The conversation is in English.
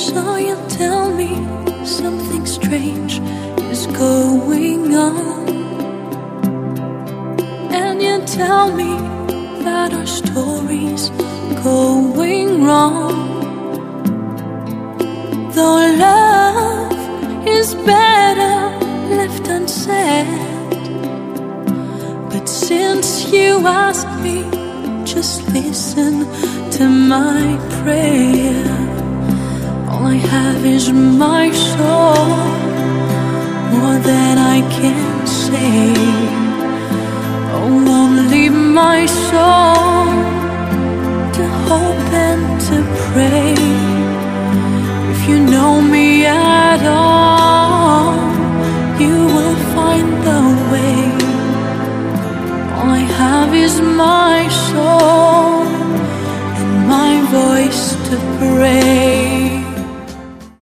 So you tell me something strange is going on, and you tell me that our story's going wrong. Though love is better left unsaid, but since you asked me, just listen to my prayer. All I have is my soul, more than I can say. Oh, only my soul, to hope and to pray. If you know me at all, you will find the way. All I have is my soul and my voice to